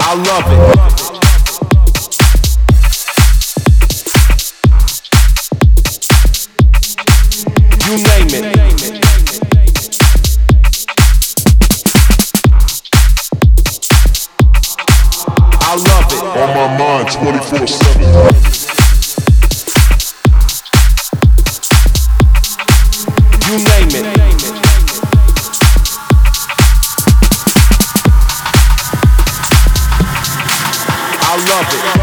I love it. You name it. I love it. On my mind 24/7. You name it. I love it.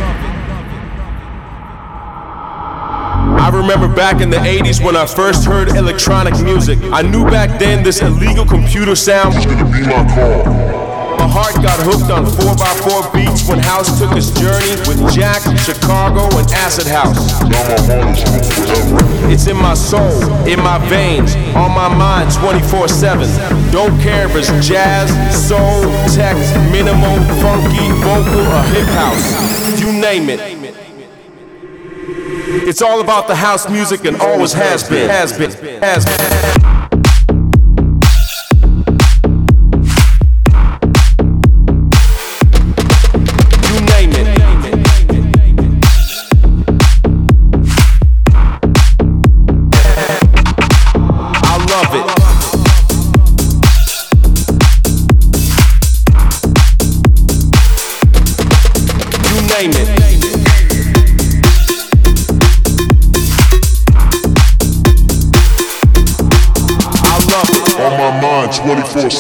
I remember back in the 80s when I first heard electronic music. I knew back then this illegal computer sound was gonna be my call. My heart got hooked on 4x4 beats when House took his journey with Jack, Chicago, and Acid House. Now my heart is hooked forever. It's in my soul, in my veins, on my mind 24/7. Don't care if it's jazz, soul, tech, minimal, funky, vocal, or hip house. You name it. It's all about the house music and always has been. You name it. I love it. You name it. On my mind 24/7.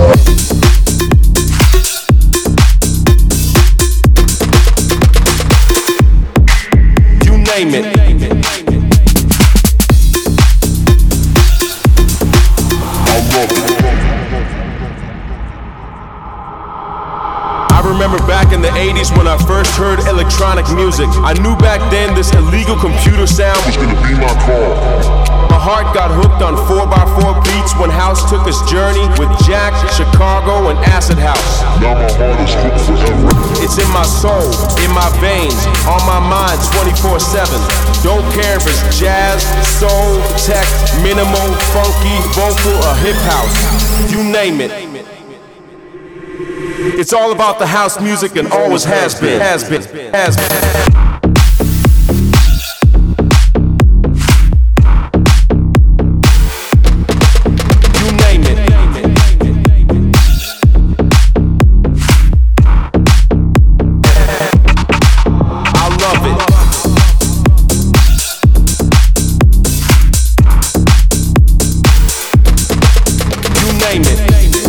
You name it. I love it. I remember back in the 80s when I first heard electronic music. I knew back then this illegal computer sound Was gonna be my call. My heart got hooked on 4x4 beats when House took his journey with Jack, Chicago, and Acid House. Now my heart is hooked forever. It's in my soul, in my veins, on my mind 24/7. Don't care if it's jazz, soul, tech, minimal, funky, vocal, or hip house. You name it. It's all about the house music and always has been. You name it. I love it. You name it.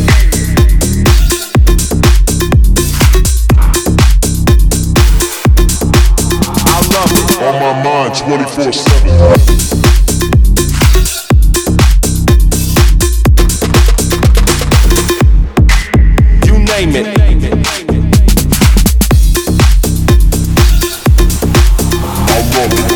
On my mind 24/7. You name it. I love it.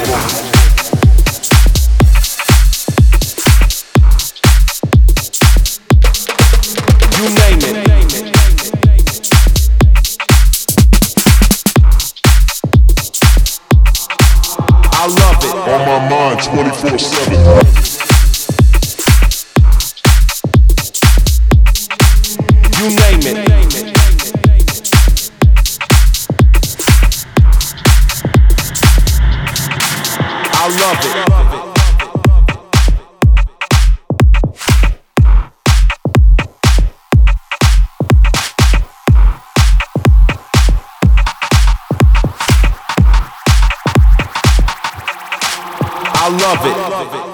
You name it. I love it. On my mind 24/7. You name it. I love it. I love it.